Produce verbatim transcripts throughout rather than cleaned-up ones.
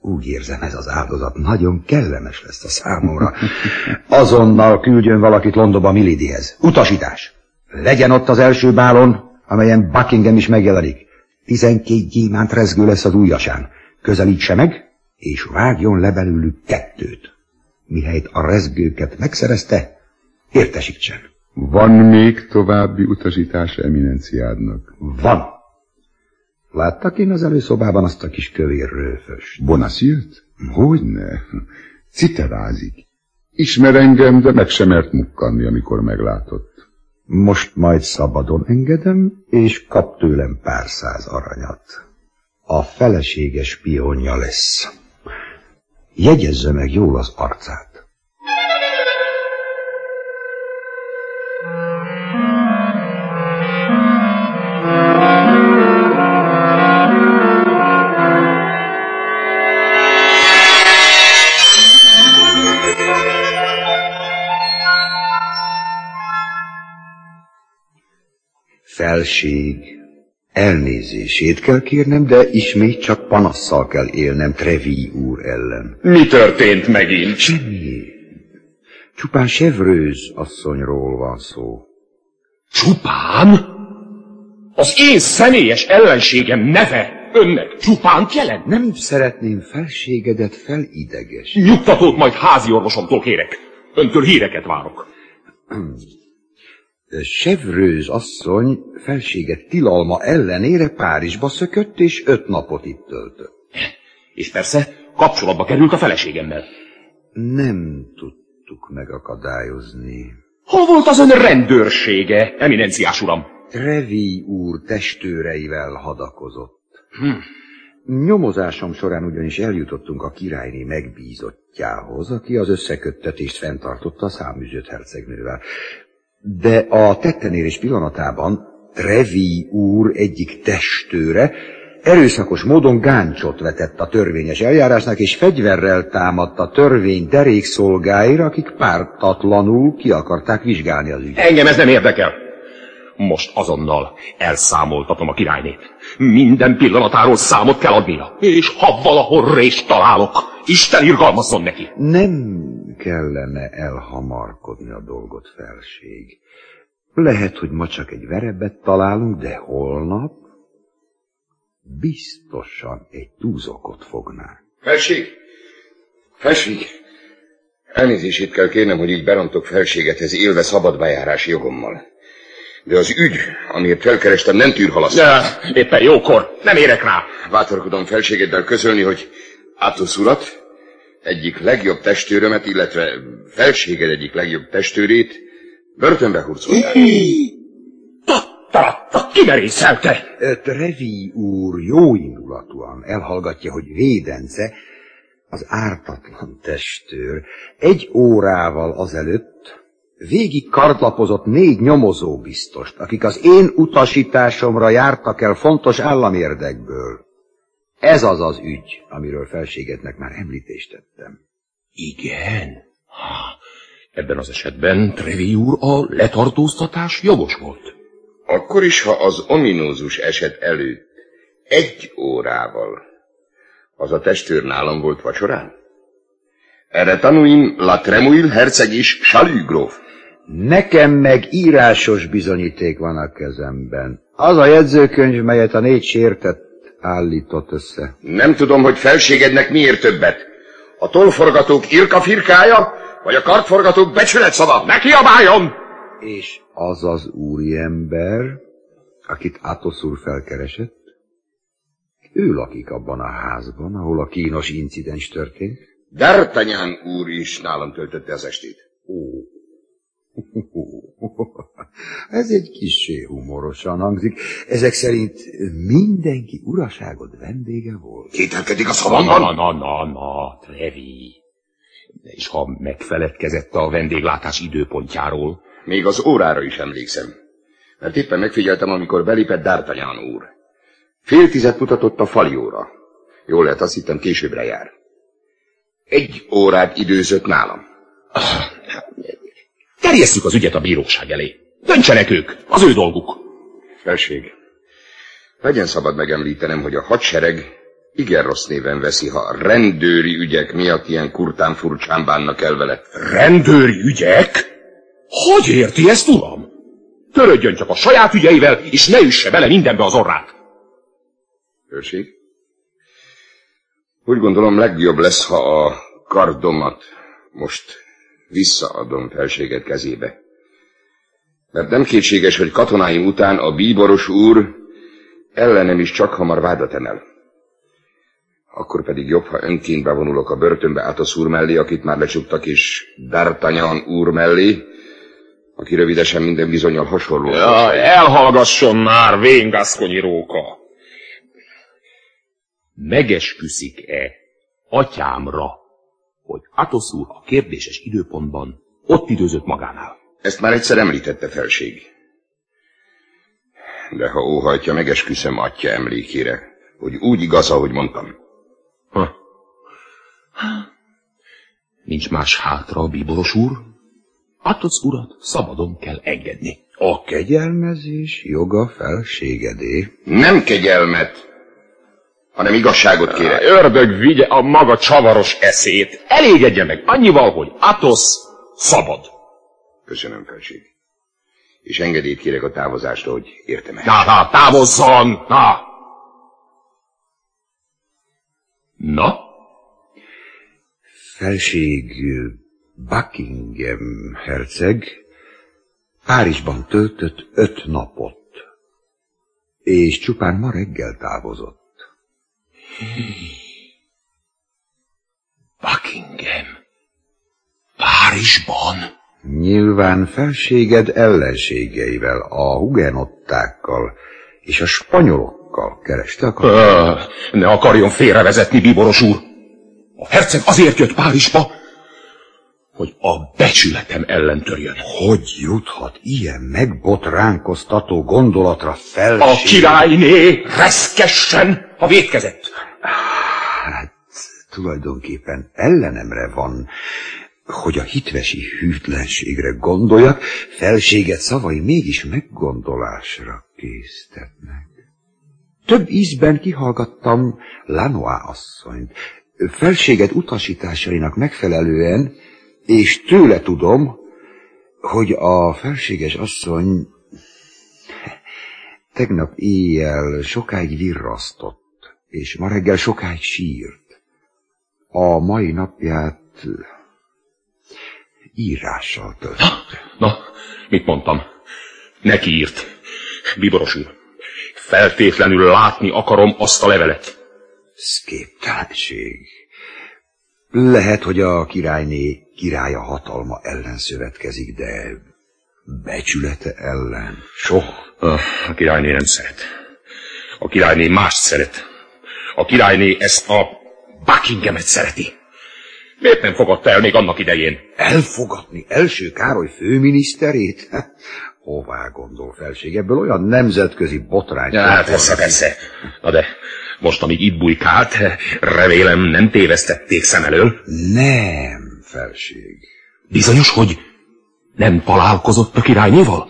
Úgy érzem, ez az áldozat nagyon kellemes lesz a számomra. Azonnal küldjön valakit Londonba Milidyhez. Utasítás! Legyen ott az első bálon, amelyen Buckingham is megjelenik. Tizenkét gyémánt rezgő lesz az ujjasán. Közelítse meg, és vágjon le belőlük kettőt. Mihelyt a rezgőket megszerezte, értesítsen. Van még további utasítás eminenciádnak? Van. Láttak én az előszobában azt a kis kövér rőföst? Bonacieux? Hogyne? Citerázik. Ismer engem, de meg sem mert mukkanni, amikor meglátott. Most majd szabadon engedem, és kap tőlem pár száz aranyat. A feleséges spionja lesz. Jegyezze meg jól az arcát. Felség, elnézését kell kérnem, de ismét csak panasszal kell élnem Treville úr ellen. Mi történt megint? Semmi. Csupán Chevreuse asszonyról van szó. Csupán? Az én személyes ellenségem neve önnek csupánt jelent? Nem szeretném felségedet felideges. Nyugtatót majd házi orvosomtól kérek. Öntől híreket várok. Chevreuse asszony felséget tilalma ellenére Párizsba szökött, és öt napot itt töltött. És persze kapcsolatba került a feleségemmel. Nem tudtuk megakadályozni. Hol volt az ön rendőrsége, eminenciás uram? Treville úr testőreivel hadakozott. Hm. Nyomozásom során ugyanis eljutottunk a királyné megbízottjához, aki az összeköttetést fenntartotta a száműzött hercegnővel. De a tettenérés pillanatában Treville úr egyik testőre erőszakos módon gáncsot vetett a törvényes eljárásnak, és fegyverrel támadt a törvény derékszolgáira, akik pártatlanul ki akarták vizsgálni az ügyet. Engem ez nem érdekel. Most azonnal elszámoltatom a királynét. Minden pillanatáról számot kell adnia. És ha valahol rést találok, Isten irgalmazzon neki. Nem kellene elhamarkodni a dolgot, felség. Lehet, hogy ma csak egy verebet találunk, de holnap biztosan egy túzokot fognánk. Felség! Felség! Elnézését kell kérnem, hogy így berontok felségethez élve szabad bejárási jogommal. De az ügy, amiért felkerestem, nem tűr halasztani. Ja, éppen jókor, nem érek rá. Bátorkodom felségeddel közölni, hogy Athos urat, egyik legjobb testőrömet, illetve felséged egyik legjobb testőrét börtönbe hurcolták. Tatta, kimerészelte! Treville úr jóindulatúan elhallgatja, hogy védence, az ártatlan testőr egy órával azelőtt végig kardlapozott négy nyomozóbiztost, akik az én utasításomra jártak el fontos államérdekből. Ez az az ügy, amiről felségetnek már említést tettem. Igen? Ha, ebben az esetben Treville úr a letartóztatás jogos volt. Akkor is, ha az ominózus eset előtt egy órával az a testőr nálam volt vacsorán? Erre tanúim La Tremouille herceg is Chalus gróf. Nekem meg írásos bizonyíték van a kezemben. Az a jegyzőkönyv, melyet a négy sértett állított össze. Nem tudom, hogy felségednek miért többet. A tollforgatók irka-firkája, vagy a kartforgatók becsületszava? Ne kiabáljon! És az az úriember, akit Athos úr felkeresett, ő lakik abban a házban, ahol a kínos incidens történt. D'Artagnan úr is nálam töltötte az estét. Ó. Ez egy kissé humorosan hangzik. Ezek szerint mindenki uraságod vendége volt. Kételkedik a szavamban? Na, na, na, na, Treville. És ha megfeledkezett a vendéglátás időpontjáról? Még az órára is emlékszem. Mert éppen megfigyeltem, amikor belépett D'Artagnan úr. Fél tizet mutatott a fali óra. Jól lehet, azt hittem, későbbre jár. Egy órát időzött nálam. Terjesszük az ügyet a bíróság elé. Döntsenek ők, az ő dolguk. Felség, legyen szabad megemlítenem, hogy a hadsereg Igen rossz néven veszi, ha rendőri ügyek miatt ilyen kurtán furcsán bánnak el vele. Rendőri ügyek? Hogy érti ezt, uram? Törődjön csak a saját ügyeivel, és ne üsse bele mindenbe az orrát. Őrség? Úgy gondolom, legjobb lesz, ha a kardomat most visszaadom felséged kezébe. Mert nem kétséges, hogy katonáim után a bíboros úr ellenem is csak hamar vádat emel. Akkor pedig jobb, ha önként bevonulok a börtönbe Athos úr mellé, akit már lecsuktak, és D'Artagnan úr mellé, aki rövidesen minden bizonnyal hasonló. Ja, elhallgasson már, vén gaszkonyi róka! Megesküszik-e atyámra, hogy Athos úr a kérdéses időpontban ott időzött magánál? Ezt már egyszer említette felség. De ha óhajtja, megesküszöm atya emlékére, hogy úgy igaz, ahogy mondtam. Ha. Nincs más hátra, bíboros úr. Athos urat szabadon kell engedni. A kegyelmezés joga felségedé. Nem kegyelmet, hanem igazságot kérek. Ördög vigye a maga csavaros eszét. Elégedje meg annyival, hogy Athos szabad. Köszönöm, felség. És engedélyt kérek a távozásra, hogy értem el. Na, na, távozzon! Na! Na? Felség Buckingham herceg Párizsban töltött öt napot, és csupán ma reggel távozott. Buckingham? Párizsban? Nyilván felséged ellenségeivel, a hugenottákkal és a spanyolokkal kereste a kapcsolatot. Ne akarjon félrevezetni, bíboros úr! A herceg azért jött Párizsba, hogy a becsületem ellen törjön. Hogy juthat ilyen megbotránkoztató gondolatra felség? A királyné reszkessen, ha vétkezett. Hát, tulajdonképpen ellenemre van, hogy a hitvesi hűtlenségre gondoljak, felséget szavai mégis meggondolásra késztetnek. Több ízben kihallgattam Lanois asszonyt. Felséget utasításainak megfelelően, és tőle tudom, hogy a felséges asszony tegnap éjjel sokáig virrasztott, és ma reggel sokáig sírt. A mai napját írással töltötte. Na, na, mit mondtam? Neki írt. Bíboros úr, feltétlenül látni akarom azt a levelet. Szképtelenség. Lehet, hogy a királyné királya hatalma ellen szövetkezik, de becsülete ellen soha. A királyné nem szeret. A királyné mást szeret. A királyné ezt a Buckinghamet szereti. Miért nem fogadta el még annak idején? Elfogadni első Károly főminiszterét? Hová gondol felség? Ebből olyan nemzetközi botrány. Ja, persze, persze. Na de most, amíg itt bujkált, remélem nem tévesztették szem elől. Nem, felség. Bizonyos, hogy nem találkozott a királynéval?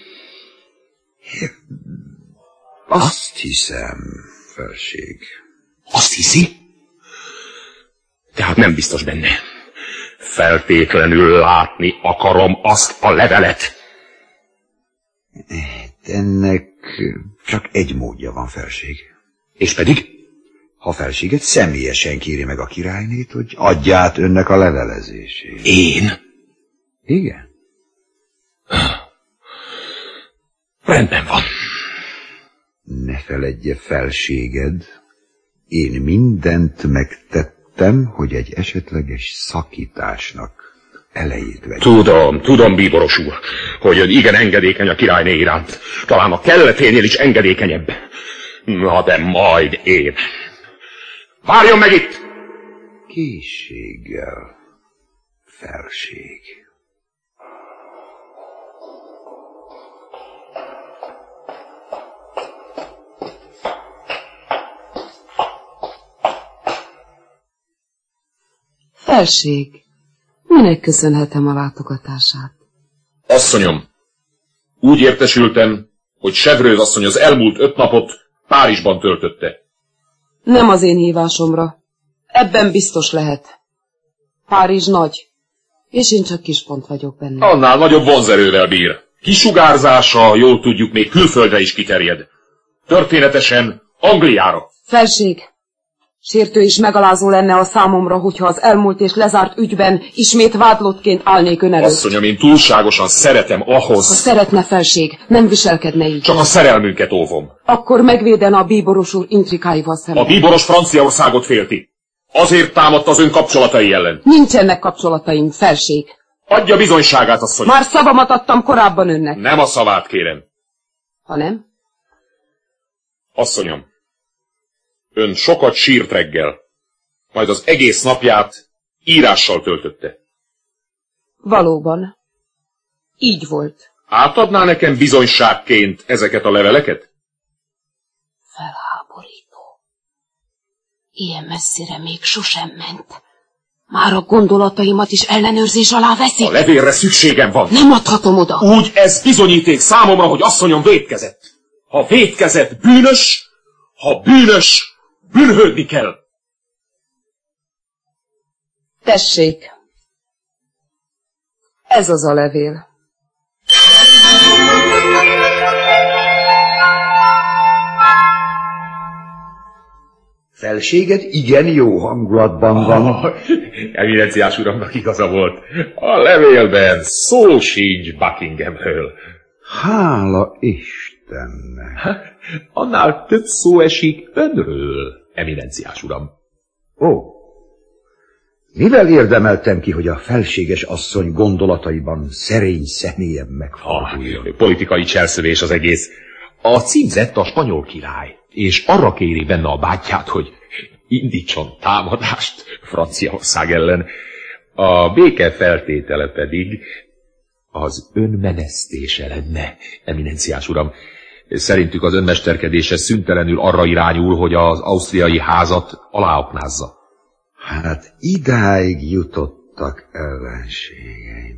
Azt hiszem, felség. Azt hiszi? Tehát nem biztos benne. Feltétlenül látni akarom azt a levelet. Ennek csak egy módja van, felség. És pedig? Ha felséget személyesen kéri meg a királynét, hogy adja át önnek a levelezését. Én? Igen. Rendben van. Ne feledje, felséged, én mindent megtettem, hogy egy esetleges szakításnak elejét vegye. Tudom, tudom, bíboros úr, hogy ön igen engedékeny a királyné iránt. Talán a kelleténél is engedékenyebb. Na de majd én. Várjon meg itt! Készséggel, felség. Felség, minek köszönhetem a látogatását? Asszonyom, úgy értesültem, hogy Chevreuse asszony az elmúlt öt napot Párizsban töltötte. Nem az én hívásomra. Ebben biztos lehet. Párizs nagy, és én csak kis pont vagyok benne. Annál nagyobb vonzerővel bír. Kisugárzása, jól tudjuk, még külföldre is kiterjed. Történetesen Angliára. Felség, sértő és megalázó lenne a számomra, hogyha az elmúlt és lezárt ügyben ismét vádlottként állnék ön előtt. Asszonyom, én túlságosan szeretem ahhoz... Ha szeretne, felség, nem viselkedne így. Csak a szerelmünket óvom. Akkor megvédene a bíboros úr intrikáival szemben. A bíboros Franciaországot félti. Azért támadt az ön kapcsolatai ellen. Nincsenek kapcsolataim, felség. Adja bizonyságát, asszony. Már szavamat adtam korábban önnek. Nem a szavát kérem. Ha nem? Asszonyom, ön sokat sírt reggel, majd az egész napját írással töltötte. Valóban. Így volt. Átadná nekem bizonyságként ezeket a leveleket? Felháborító. Ilyen messzire még sosem ment. Már a gondolataimat is ellenőrzés alá veszik. A levélre szükségem van. Nem adhatom oda. Úgy ez bizonyíték számomra, hogy asszonyom vétkezett. Ha vétkezett, bűnös, ha bűnös, bűnhődni kell. Tessék. Ez az a levél. Felséged igen jó hangulatban van. Oh, eminenciás uramnak igaza volt. A levélben szó sincs Buckinghamről. Hála Istennek. Annál több szó esik önről, eminenciás uram. Ó, mivel érdemeltem ki, hogy a felséges asszony gondolataiban szerény személyem megforduljon? Ah, politikai cselszövés az egész. A címzett a spanyol király, és arra kéri benne a bátyját, hogy indítson támadást Franciaország ellen. A béke feltétele pedig az önmenesztése lenne, eminenciás uram. Szerintük az önmesterkedése szüntelenül arra irányul, hogy az ausztriai házat aláoknázza. Hát idáig jutottak ellenségeim.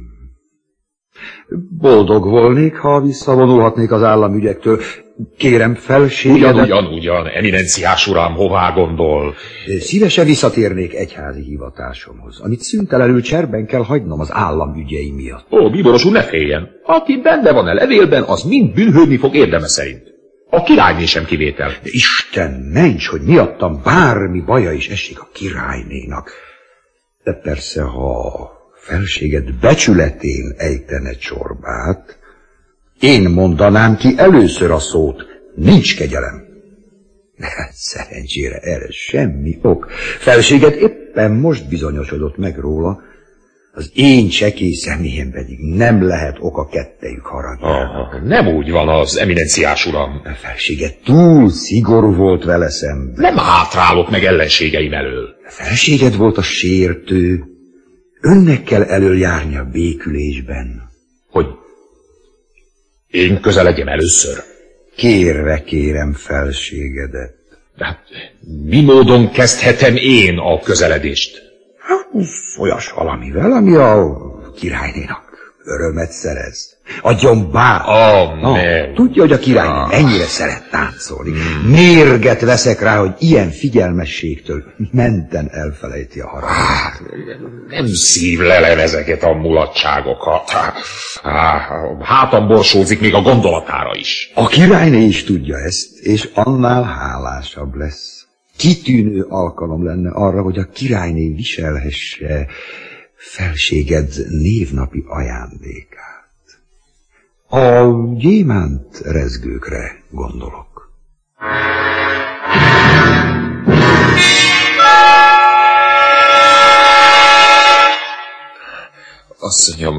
Boldog volnék, ha visszavonulhatnék az államügyektől. Kérem felségedet... Ugyan, ugyan, ugyan, eminenciás uram, hová gondol? Szívesen visszatérnék egyházi hivatásomhoz, amit szüntelenül cserben kell hagynom az államügyei miatt. Ó, bíboros úr, ne féljen. Aki benne van a levélben, az mind bűnhődni fog érdeme szerint. A királyné sem kivétel. De Isten ments, hogy miattam bármi baja is esik a királynénak. De persze, ha felséged becsületén ejtene csorbát, én mondanám ki először a szót, nincs kegyelem. De hát szerencsére erre semmi ok. Felséged éppen most bizonyosodott meg róla, az én csekély személyem pedig nem lehet oka kettejük haragjának. Nem úgy van az, eminenciás uram. A felséged túl szigorú volt vele szemben. Nem hátrálok meg ellenségeim elől. A felséged volt a sértő. Önnek kell előjárni a békülésben. Hogy én közeledjem először? Kérve kérem felségedet. De hát mi módon kezdhetem én a közeledést? Hát, olyas valamivel, ami a királynénak örömet szerez. Adjon bár. Oh, no, tudja, hogy a királyné ah. mennyire szeret táncolni. Hmm. Mérget veszek rá, hogy ilyen figyelmességtől menten elfelejti a haragot. Nem szívlelem ezeket a mulatságokat. Hátam borsózik még a gondolatára is. A királyné is tudja ezt, és annál hálásabb lesz. Kitűnő alkalom lenne arra, hogy a királyné viselhesse felséged névnapi ajándékát. A gyémánt rezgőkre gondolok. Asszonyom,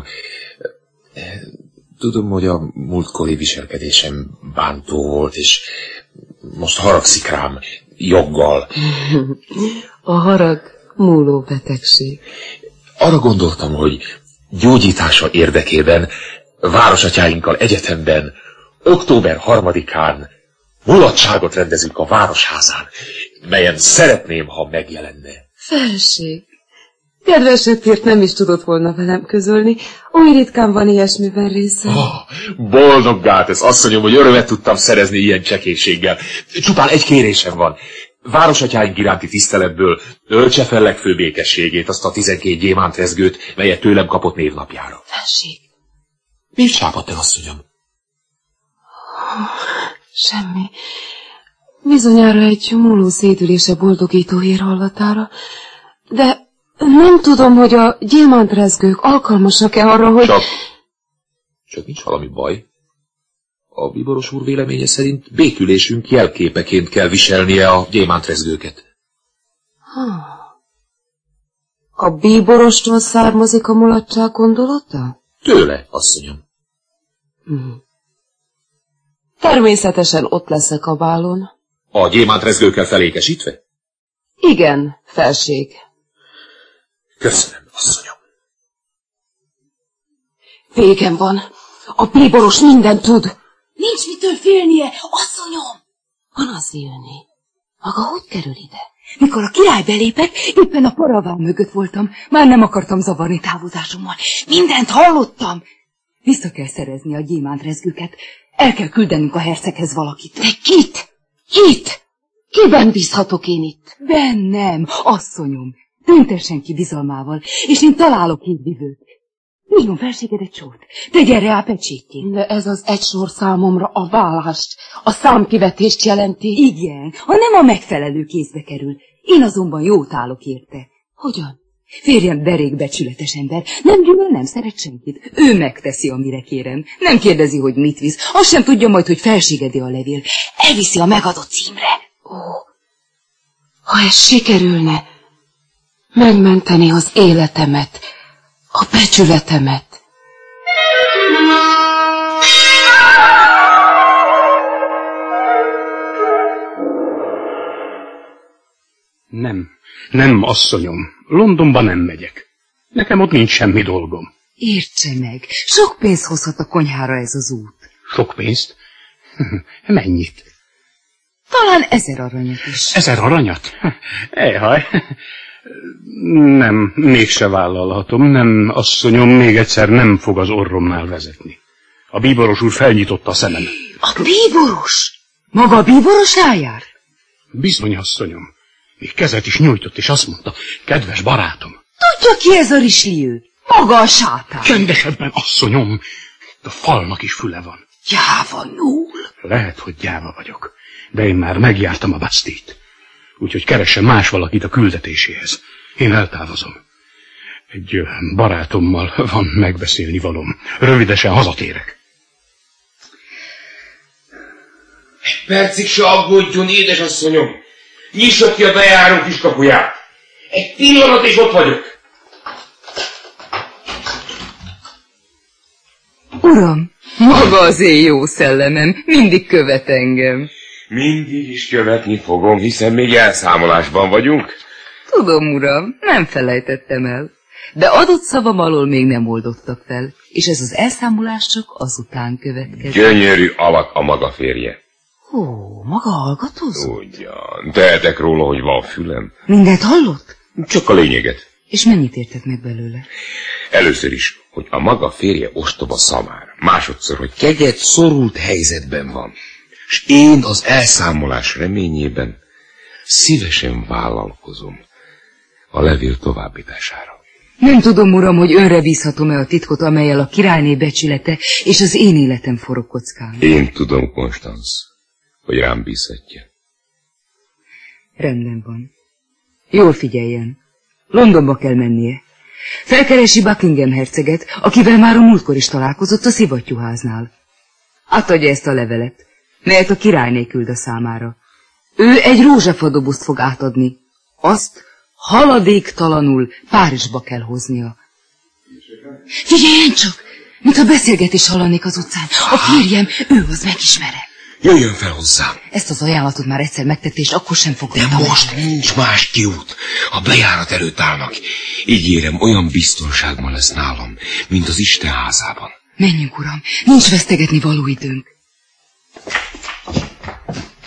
tudom, hogy a múltkori viselkedésem bántó volt, és most haragszik rám, joggal. A harag múló betegség. Arra gondoltam, hogy gyógyítása érdekében városatyáinkkal egyetemben október harmadikán mulatságot rendezünk a városházán, melyen szeretném, ha megjelenne. Felség, kedvesebbért nem is tudott volna velem közölni, oly ritkán van ilyesmiben része. Oh, boldoggá tesz, asszonyom, hogy örömet tudtam szerezni ilyen csekélységgel. Csupán egy kérésem van. Városatyáink iránti tiszteletből töltse fel legfőbb békességét, azt a tizenkét gyémántrezgőt, melyet tőlem kapott névnapjára. Felség. Mi sápadt el, asszonyom? Semmi. Bizonyára egy múló szédülése boldogító hír hallatára, de nem tudom, hogy a gyémántrezgők alkalmasak-e arra, hogy... Csak... Csak nincs valami baj. A bíboros úr véleménye szerint békülésünk jelképeként kell viselnie a gyémántrezgőket. Ha. A bíborostól származik a mulatság gondolata? Tőle, asszonyom. Hmm. Természetesen ott leszek a bálon. A gyémántrezgőkkel felékesítve? Igen, felség. Köszönöm, asszonyom. Végem van. A bíboros mindent tud. Nincs mitől félnie, asszonyom! Anaszi jönni. Maga hogy kerül ide? Mikor a király belépett, éppen a paraván mögött voltam. Már nem akartam zavarni távozásommal. Mindent hallottam. Vissza kell szerezni a gyémántrezgőket. El kell küldenünk a herceghez valakit. De kit? Kit? Kiben bízhatok én itt? Bennem, asszonyom. Tüntessen ki bizalmával, és én találok hídvivőt. Írjon felséged egy sort. Tegyen rá a pecsétjét. De ez az egy sor számomra a vállást, a számkivetést jelenti. Igen, ha nem a megfelelő kézbe kerül. Én azonban jót állok érte. Hogyan? Férjem derék becsületes ember, nem gyűlöl, nem szeret senkit. Ő megteszi, amire kérem. Nem kérdezi, hogy mit visz. Azt sem tudja majd, hogy felségedi a levél. Elviszi a megadott címre. Ó, ha ez sikerülne, megmenteni az életemet, a becsületemet. Nem, nem, asszonyom. Londonba nem megyek. Nekem ott nincs semmi dolgom. Értse meg, sok pénzt hozhat a konyhára ez az út. Sok pénzt? Mennyit? Talán ezer aranyat is. Ezer aranyat? Éhaj. Nem, mégse vállalhatom. Nem, asszonyom, még egyszer nem fog az orromnál vezetni. A bíboros úr felnyitotta a szemem. A bíboros? Maga a bíboros rájár? Bizony, asszonyom. Még kezet is nyújtott, és azt mondta, kedves barátom. Tudja, ki ez a risliő? Maga a sátán. Csendesebben, asszonyom. Itt a falnak is füle van. Gyáva núl. Lehet, hogy gyáva vagyok, de én már megjártam a Bastille-t. Úgyhogy keressen más valakit a küldetéséhez. Én eltávozom. Egy barátommal van megbeszélni valóm. Rövidesen hazatérek. Egy percig se aggódjon, édesasszonyom. Nyissa ki a bejáró kiskapuját. Egy pillanat, és ott vagyok. Uram, maga az én jó szellemem, mindig követ engem. Mindig is követni fogom, hiszen még elszámolásban vagyunk. Tudom, uram, nem felejtettem el. De adott szavam alól még nem oldottak fel, és ez az elszámolás csak azután következik. Gyönyörű alak a maga férje. Ó, maga hallgatózott? Ugyan, tehetek róla, hogy van fülem. Mindent hallott? Csak a lényeget. És mennyit értett meg belőle? Először is, hogy a maga férje ostoba szamár. Másodszor, hogy kegyet szorult helyzetben van. És én az elszámolás reményében szívesen vállalkozom a levél továbbítására. Nem tudom, uram, hogy önre bízhatom-e a titkot, amellyel a királyné becsülete és az én életem forog kockán. Én tudom, Konstanz, hogy rám bízhatja. Rendben van. Jól figyeljen. Londonba kell mennie. Felkeresi Buckingham herceget, akivel már a múltkor is találkozott a szivattyúháznál. Átadja ezt a levelet, melyet a királyné küld a számára. Ő egy rózsafadobozt fog átadni. Azt haladéktalanul Párizsba kell hoznia. Figyeljen csak! Mintha beszélgetés hallanék az utcán. A férjem, ő az megismere. Jöjjön fel hozzám! Ezt az ajánlatot már egyszer megtette, és akkor sem fog. De most nincs más kiút. A bejárat előtt állnak. Ígérem, olyan biztonságban lesz nálam, mint az Isten házában. Menjünk, uram, nincs vesztegetni való időnk.